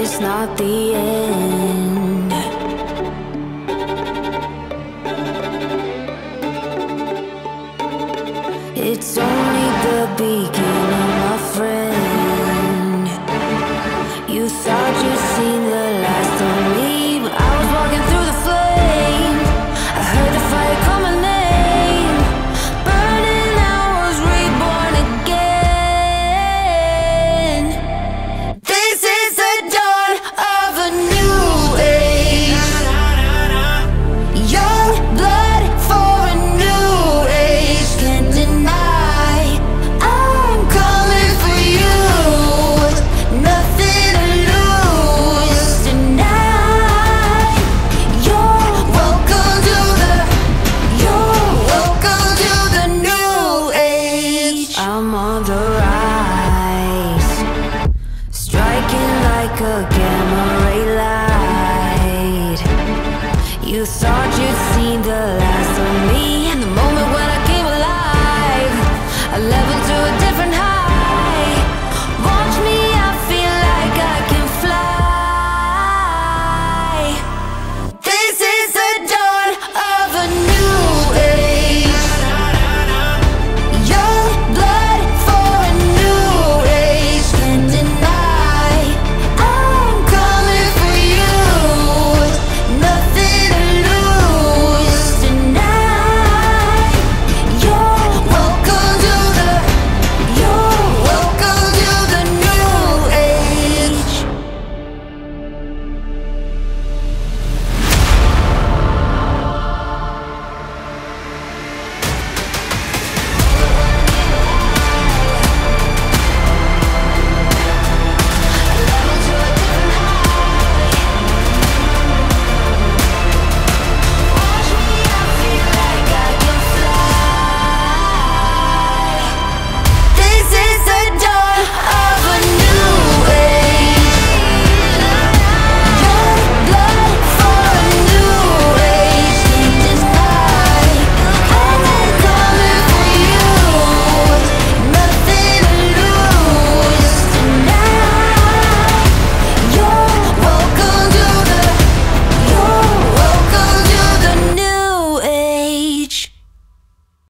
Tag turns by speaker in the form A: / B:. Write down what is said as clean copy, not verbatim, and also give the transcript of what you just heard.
A: It's not the end. It's only the beginning, my friend. You thought you'd seen the last of me, but I was walking through the flames. I heard the fire call my name. Burning, I was reborn again. This is the dawn of a new age. Young blood for a new age. Can't deny I'm coming for you. Nothing to lose tonight. You're welcome to the new age. I'm on the rise, striking like a gamma ray light. You thought you'd